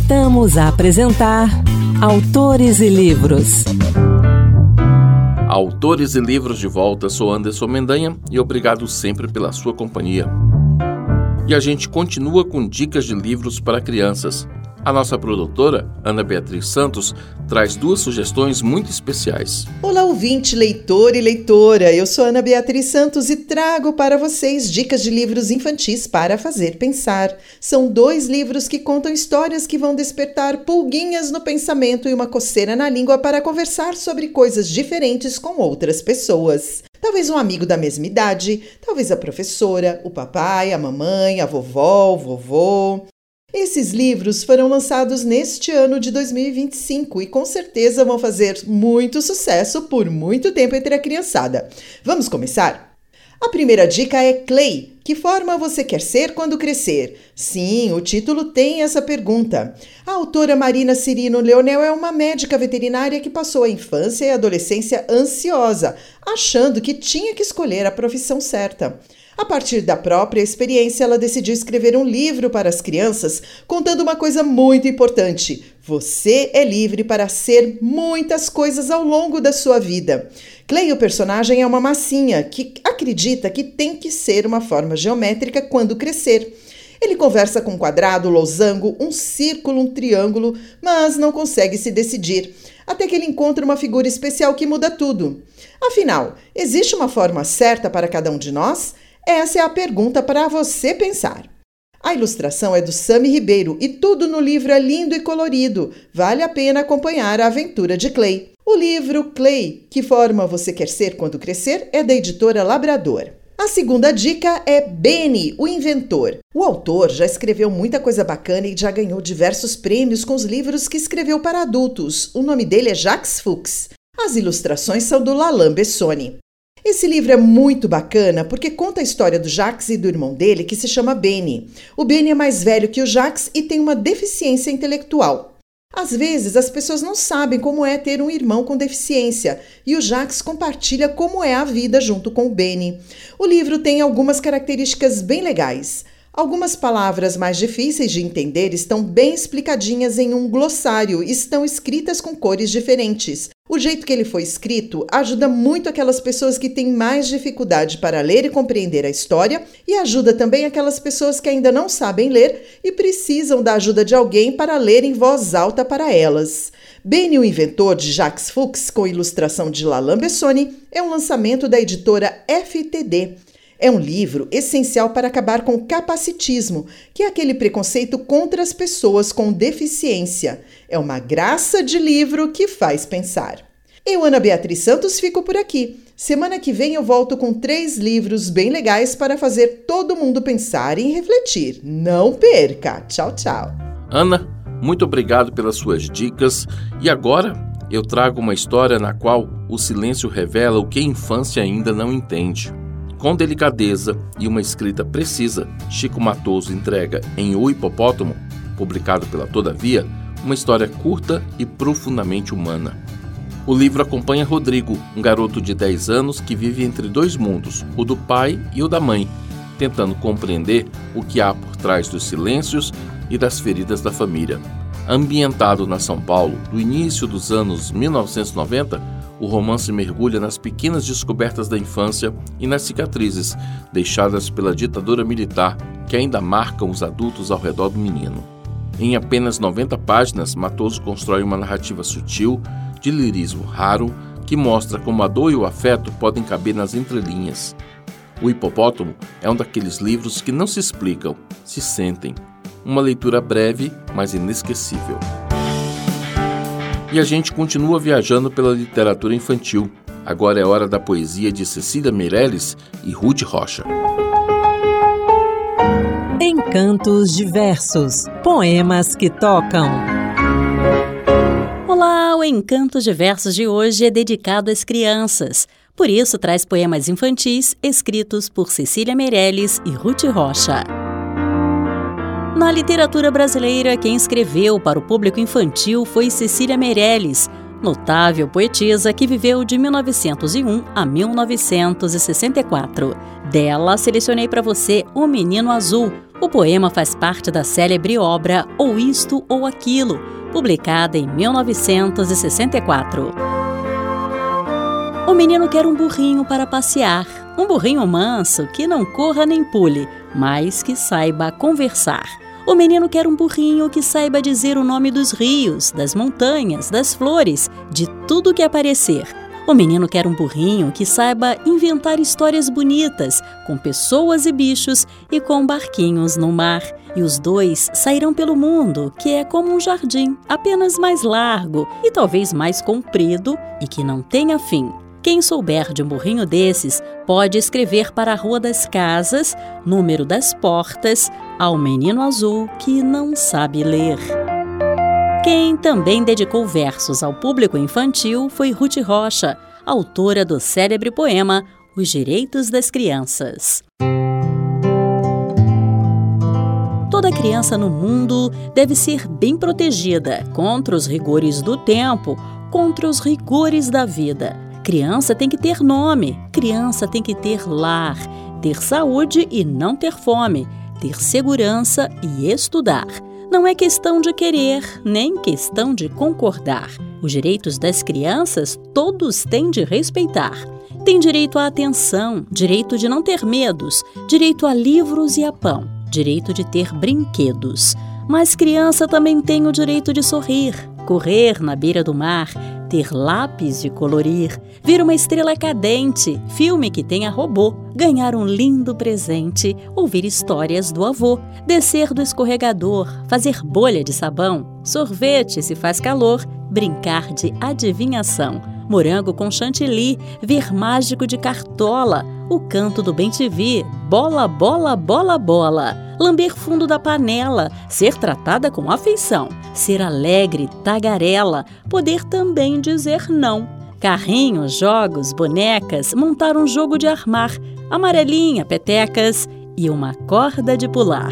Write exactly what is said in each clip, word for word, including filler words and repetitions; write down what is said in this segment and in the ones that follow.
Voltamos a apresentar Autores e Livros. Autores e Livros de volta, sou Anderson Mendanha e obrigado sempre pela sua companhia. E a gente continua com dicas de livros para crianças. A nossa produtora, Ana Beatriz Santos, traz duas sugestões muito especiais. Olá, ouvinte, leitor e leitora. Eu sou Ana Beatriz Santos e trago para vocês dicas de livros infantis para fazer pensar. São dois livros que contam histórias que vão despertar pulguinhas no pensamento e uma coceira na língua para conversar sobre coisas diferentes com outras pessoas. Talvez um amigo da mesma idade, talvez a professora, o papai, a mamãe, a vovó, o vovô. Esses livros foram lançados neste ano de dois mil e vinte e cinco e com certeza vão fazer muito sucesso por muito tempo entre a criançada. Vamos começar? A primeira dica é Clay. Que forma você quer ser quando crescer? Sim, o título tem essa pergunta. A autora Marina Cirino Leonel é uma médica veterinária que passou a infância e a adolescência ansiosa, achando que tinha que escolher a profissão certa. A partir da própria experiência, ela decidiu escrever um livro para as crianças, contando uma coisa muito importante. Você é livre para ser muitas coisas ao longo da sua vida. Clay, o personagem, é uma massinha que acredita que tem que ser uma forma geométrica quando crescer. Ele conversa com um quadrado, losango, um círculo, um triângulo, mas não consegue se decidir, até que ele encontra uma figura especial que muda tudo. Afinal, existe uma forma certa para cada um de nós? Essa é a pergunta para você pensar. A ilustração é do Sami Ribeiro e tudo no livro é lindo e colorido. Vale a pena acompanhar a aventura de Clay. O livro Clay, Que Forma Você Quer Ser Quando Crescer, é da editora Labrador. A segunda dica é Benny, o Inventor. O autor já escreveu muita coisa bacana e já ganhou diversos prêmios com os livros que escreveu para adultos. O nome dele é Jacques Fuchs. As ilustrações são do Lalan Bessoni. Esse livro é muito bacana porque conta a história do Jacques e do irmão dele, que se chama Benny. O Benny é mais velho que o Jacques e tem uma deficiência intelectual. Às vezes, as pessoas não sabem como é ter um irmão com deficiência e o Jacques compartilha como é a vida junto com o Benny. O livro tem algumas características bem legais. Algumas palavras mais difíceis de entender estão bem explicadinhas em um glossário e estão escritas com cores diferentes. O jeito que ele foi escrito ajuda muito aquelas pessoas que têm mais dificuldade para ler e compreender a história e ajuda também aquelas pessoas que ainda não sabem ler e precisam da ajuda de alguém para ler em voz alta para elas. Benny, o Inventor, de Jacques Fuchs, com ilustração de Lalan Bessoni, é um lançamento da editora F T D. É um livro essencial para acabar com o capacitismo, que é aquele preconceito contra as pessoas com deficiência. É uma graça de livro que faz pensar. Eu, Ana Beatriz Santos, fico por aqui. Semana que vem eu volto com três livros bem legais para fazer todo mundo pensar e refletir. Não perca! Tchau, tchau! Ana, muito obrigado pelas suas dicas. E agora eu trago uma história na qual o silêncio revela o que a infância ainda não entende. Com delicadeza e uma escrita precisa, Chico Matoso entrega em O Hipopótamo, publicado pela Todavia, uma história curta e profundamente humana. O livro acompanha Rodrigo, um garoto de dez anos que vive entre dois mundos, o do pai e o da mãe, tentando compreender o que há por trás dos silêncios e das feridas da família. Ambientado na São Paulo do início dos anos mil novecentos e noventa, o romance mergulha nas pequenas descobertas da infância e nas cicatrizes deixadas pela ditadura militar que ainda marcam os adultos ao redor do menino. Em apenas noventa páginas, Matoso constrói uma narrativa sutil, de lirismo raro, que mostra como a dor e o afeto podem caber nas entrelinhas. O Hipopótamo é um daqueles livros que não se explicam, se sentem. Uma leitura breve, mas inesquecível. E a gente continua viajando pela literatura infantil. Agora é hora da poesia de Cecília Meirelles e Ruth Rocha. Encantos diversos, poemas que tocam. Olá, o Encantos Diversos de hoje é dedicado às crianças. Por isso, traz poemas infantis escritos por Cecília Meirelles e Ruth Rocha. Na literatura brasileira, quem escreveu para o público infantil foi Cecília Meirelles, notável poetisa que viveu de mil novecentos e um a mil novecentos e sessenta e quatro. Dela, selecionei para você O Menino Azul, O poema faz parte da célebre obra Ou Isto ou Aquilo, publicada em mil novecentos e sessenta e quatro. O menino quer um burrinho para passear, um burrinho manso que não corra nem pule, mas que saiba conversar. O menino quer um burrinho que saiba dizer o nome dos rios, das montanhas, das flores, de tudo que aparecer. O menino quer um burrinho que saiba inventar histórias bonitas, com pessoas e bichos e com barquinhos no mar. E os dois sairão pelo mundo, que é como um jardim, apenas mais largo e talvez mais comprido e que não tenha fim. Quem souber de um burrinho desses pode escrever para a Rua das Casas, número das portas, ao menino azul que não sabe ler. Quem também dedicou versos ao público infantil foi Ruth Rocha, autora do célebre poema Os Direitos das Crianças. Toda criança no mundo deve ser bem protegida contra os rigores do tempo, contra os rigores da vida. Criança tem que ter nome, criança tem que ter lar, ter saúde e não ter fome, ter segurança e estudar. Não é questão de querer, nem questão de concordar. Os direitos das crianças todos têm de respeitar. Tem direito à atenção, direito de não ter medos, direito a livros e a pão, direito de ter brinquedos. Mas criança também tem o direito de sorrir, correr na beira do mar, ter lápis e colorir, ver uma estrela cadente, filme que tenha robô, ganhar um lindo presente, ouvir histórias do avô, descer do escorregador, fazer bolha de sabão, sorvete se faz calor, brincar de adivinhação, morango com chantilly, ver mágico de cartola, o canto do bem-te-vi, bola, bola, bola, bola, lamber fundo da panela, ser tratada com afeição, ser alegre, tagarela, poder também dizer não. Carrinhos, jogos, bonecas, montar um jogo de armar, amarelinha, petecas e uma corda de pular.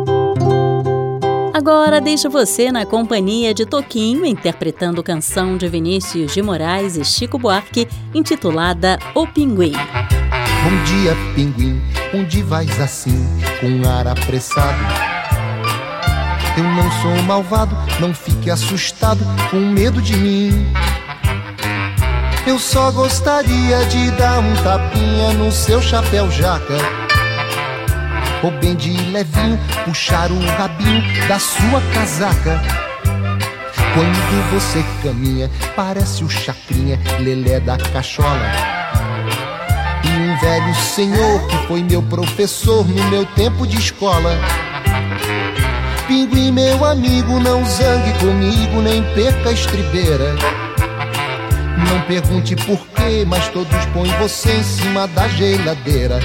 Agora deixo você na companhia de Toquinho interpretando canção de Vinícius de Moraes e Chico Buarque intitulada O Pinguim. Bom dia, pinguim, onde vais assim, com ar apressado? Eu não sou malvado, não fique assustado, com medo de mim. Eu só gostaria de dar um tapinha no seu chapéu jaca, ou bem de levinho, puxar o rabinho da sua casaca. Quando você caminha, parece o Chacrinha, lelé da cachola. E um velho senhor que foi meu professor no meu tempo de escola. Pinguim, meu amigo, não zangue comigo, nem perca a estribeira. Não pergunte por quê, mas todos põem você em cima da geladeira.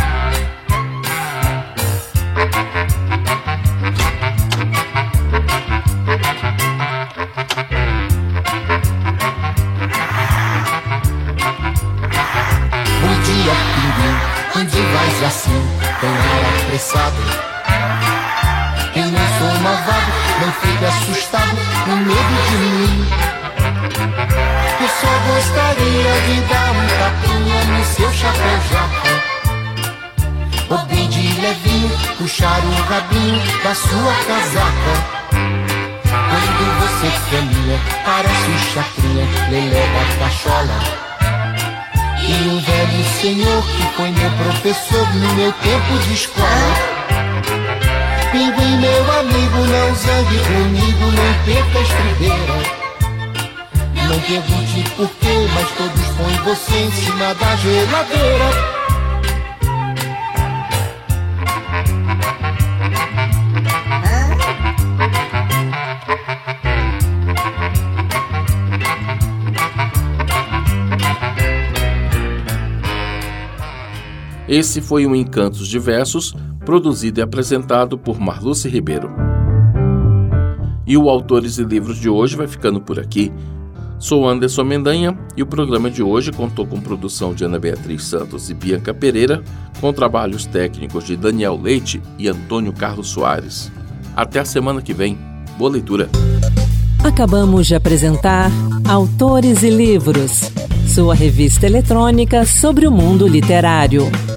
Onde vais assim, com ar apressado? Eu não sou malvado, não fique assustado, com medo de mim. Eu só gostaria de dar um tapinha no seu chapéu jaca, ou bem de levinho, puxar o rabinho da sua casaca. Quando você caminha, parece o Chacrinha, lelé da cachola. E um velho senhor que foi meu professor no meu tempo de escola. Pinguim, meu amigo, não zangue comigo, não perca a estribeira. Não pergunte por quê, mas todos põem você em cima da geladeira. Esse foi o Encantos de Versos, produzido e apresentado por Marluce Ribeiro. E o Autores e Livros de hoje vai ficando por aqui. Sou Anderson Mendanha e o programa de hoje contou com produção de Ana Beatriz Santos e Bianca Pereira, com trabalhos técnicos de Daniel Leite e Antônio Carlos Soares. Até a semana que vem. Boa leitura. Acabamos de apresentar Autores e Livros, sua revista eletrônica sobre o mundo literário.